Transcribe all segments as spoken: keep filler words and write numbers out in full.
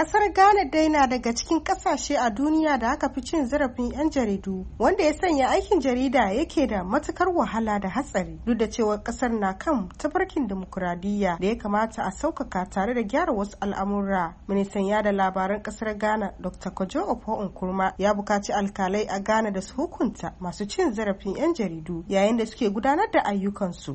Kasar Ghana dai na daga cikin kasashe a duniya da aka fi cin zarafin 'yan jaridu, wanda ya sanya aikin jarida yake da matukar wahala da hatsari, duk da cewa kasar na kan tafarkin dimokuraɗiyya da ya kamata a sauƙaƙa tare da gyara wasu al'amura. Ministan yada labaran kasar Ghana Doctor Kojo Oppong Nkrumah ya buƙaci alkalai a Ghana da su hukunta masu cin zarafin 'yan jaridu yayin da suke gudanar da ayyukansu.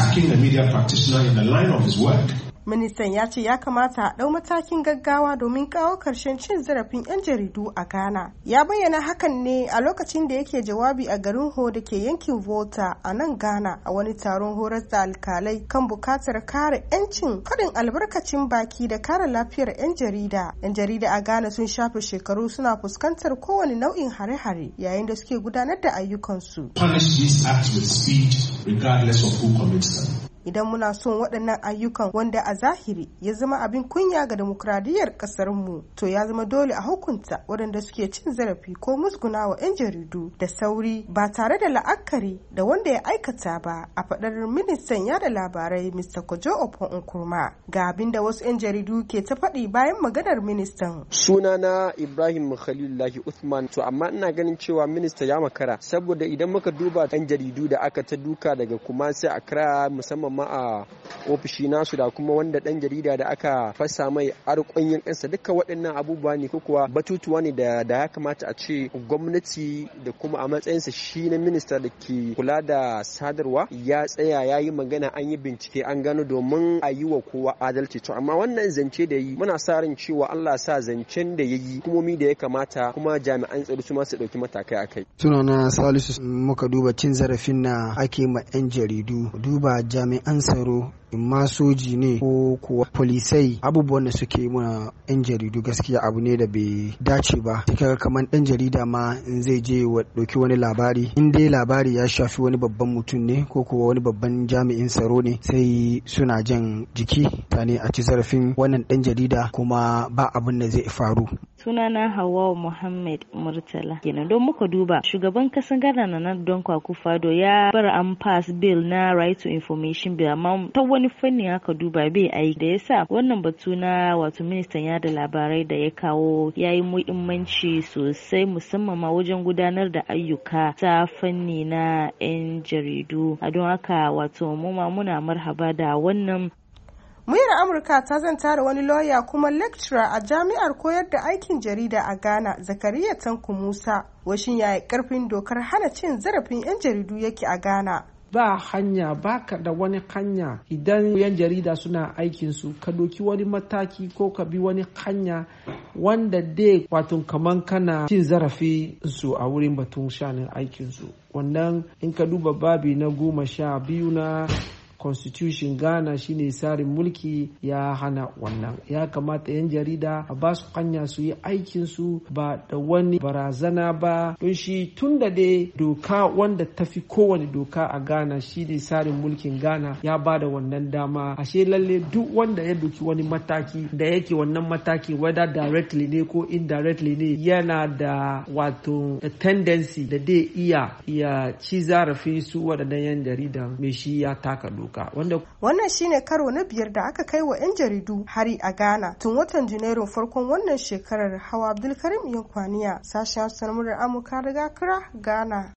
Ministan ya ce ya kamata a ɗau matakin gaggawa domin kawo ƙarshen cin zarafin 'yan jaridu a Ghana. Ya bayyana hakan ne a lokacin da yake jawabi a garin Ho da ke yankin Volta a nan Ghana a wani taron horar da alkalai kan bukatar kare 'yancin faɗin albarkacin baki da kare lafiyar 'yan jarida. 'Yan jarida a Ghana sun shafe shekaru suna fuskantar kowane nau'in hare-hare yayin da suke gudanar da ayyukansu. Punish these acts with speed regardless of who commits them. Idan muna son waɗannan ayyukan wanda a zahiri ya zama abin kunya ga demokradiyyar ƙasarmu, to ya zama dole a hukunta waɗanda suke cin zarafi ko musguna wa 'yan jaridu da sauri ba tare da la'akari da wanda ya aikata ba, a faɗar ministan yada labarai Mister Kojo Oppong Nkrumah. Ga abin da wasu 'yan jaridu ke ta faɗi bayan maganar ministan. Sunana Ibrahim Khalilullahi Uthman. To amma ina ganin cewa minista ya makara, saboda idan muka duba 'yan jaridu da aka ta duka daga Kumasi Accra, musamman ma a ofishi nasu, da kuma wanda dan jarida da aka fasa mai arƙonyin kansa, duka waɗannan abubuwa ne ko kuwa batutuwa ne da ya kamata a ce gwamnati da kuma a matsayinsa shi na minista da ke kula da sadarwa ya tsaya ya yi magana, an yi bincike, an gano domin a yi wa kowa adalci. To amma wannan zance da yi, muna sa ran cewa Allah sa zancen da ya yi hukumomi da ya kamata kuma jami'an tsaro su ma su ɗauki matakai a kai. Sunana Salisu. Muka duba cin zarafin na ake ma 'yan jaridu, duba jami'an an tsaro, imma soji ne ko kuwa polisai, abubuwan da suke muna 'yan jaridu gaskiya abu ne da bai dace ba. Kaga kamar ɗan jarida ma in zai je wa ɗauki wani labari, in dai labari ya shafi wani babban mutum ne ko kuwa wani babban jami'in tsaro ne, sai suna jan jiki tane a ci zarafin wannan ɗan jarida kuma ba abin da zai faru. Sunana Hawwa Muhammad Murtala. Kenan don muka duba shugaban kasan Ghana na Don Akufo-Addo ya bar an pass bill na right to information bill, amma ta wani fanni aka duba bai aiki, da yasa wannan batu na wato ministan yada labarai da ya kawo yayi muhimmanci sosai, musamman ma wajen gudanar da ayyuka ta fanni na 'yan jaridu. A don haka wato mu ma muna marhaba da wannan. Muryar Amurka ta zanta da wani lauya kuma lecturer a jami'ar koyar da aikin jarida a Ghana, Zakariya Tanko Musa, washin yaya karfin dokar hana cin zarafin 'yan jaridu yake a Ghana. Ba hanya, baka da wani hanya idan 'yan jarida suna aikinsu ka doki wani mataki ko ka bi wani hanya wanda dai wato kaman kana cin zarafi su a wurin batun shanin aikinsu. Wannan in ka duba babi na goma sha biyu na Constitution Ghana shine tsarin mulki ya hana wannan. Ya kamata 'yan jarida a ba su hanya su yi aikin su ba da wani barazana ba, don shi tun da dai doka wanda tafi kowane doka a Ghana shine tsarin mulkin Ghana ya ba da wannan dama. Ashe lalle duk wanda ya doki wani mataki da yake wannan mataki whether directly ne ko indirectly ne yana da wato tendency da dai iya iya ci zarafin su waɗannan 'yan jarida, mai shi ya taka doka. Wanda wannan shine karo na biyar da aka kai wa 'yan jaridu hari a Ghana tun watan Janairun farkon wannan shekarar. Hawa Abdulkarim Yankwaniya, sashen Hausa na Amurka daga Accra, Ghana.